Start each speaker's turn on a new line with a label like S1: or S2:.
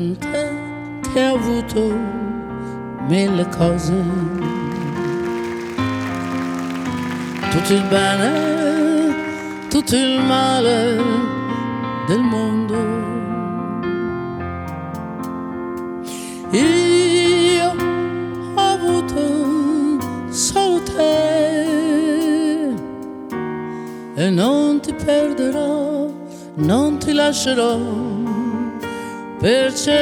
S1: Che ha avuto mille cose, tutto il bene, tutto il male del mondo. Io ho avuto solo te e non ti perderò, non ti lascerò per